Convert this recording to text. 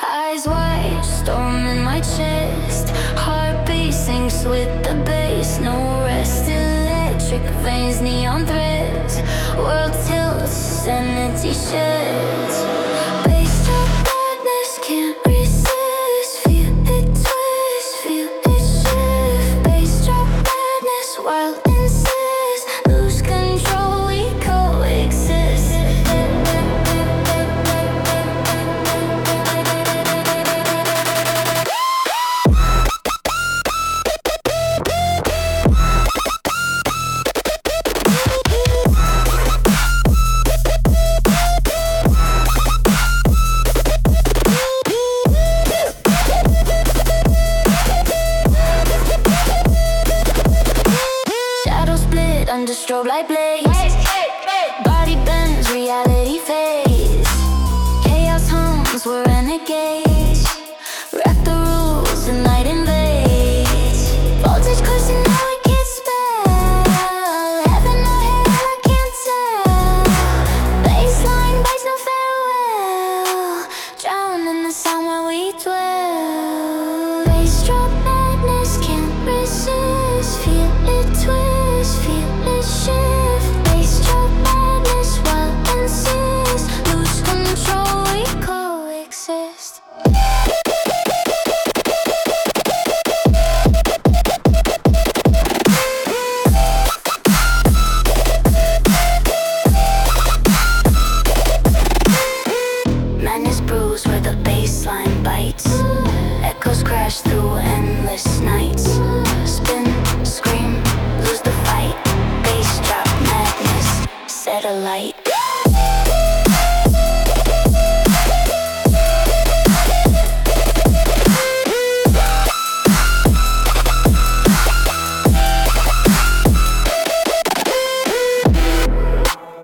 Eyes wide, storm in my chest. Heart beat sinks with the bass. No rest, electric veins, neon threads. World tilts, sanity sheds. Bass drop madness, can't resist. Feel it twist, feel it shift. Bass drop madness, wild insist. Lose control, we coexist. Under strobe light blaze, body bends, reality fades. Chaos hums, we're renegades.